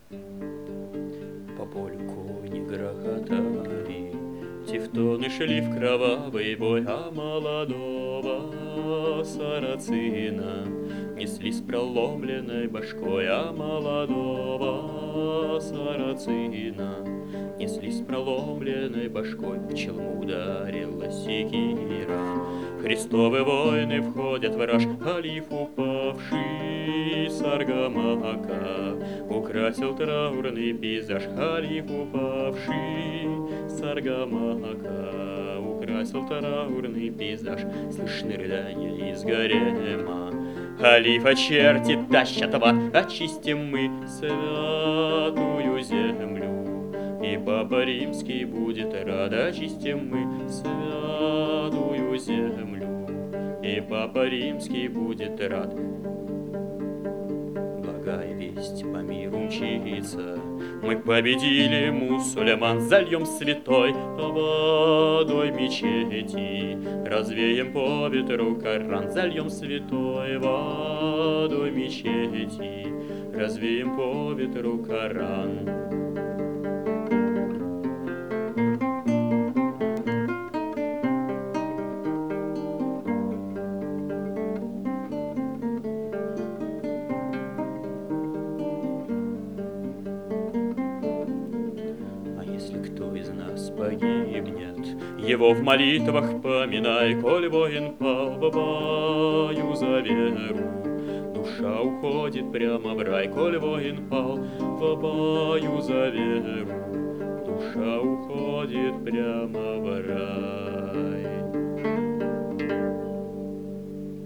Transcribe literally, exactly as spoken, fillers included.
По полю кони грохотали, тевтоны шли в кровавый бой, а молодого сарацина несли с проломленной башкой, а молодого сарацина несли с проломленной башкой. В челму ударила секира. Христовы воины входят в раж, халиф упавший с аргамака украсил траурный пейзаж. Халиф упавший с аргамака украсил траурный пейзаж. Слышны рыдания из гарема. Халифа черти тащат в ад, очистим мы святую землю, и Папа Римский будет рад. Очистим мы святую землю, и Папа Римский будет рад. Благая весть по миру мчится, мы победили мусульман, зальем святой водой мечети, развеем по ветру Коран. Зальем святой водой мечети, развеем по ветру Коран. Погибнет, его в молитвах поминай, коль воин пал в бою за веру. Душа уходит прямо в рай, коль воин пал в бою за веру. Душа уходит прямо в рай.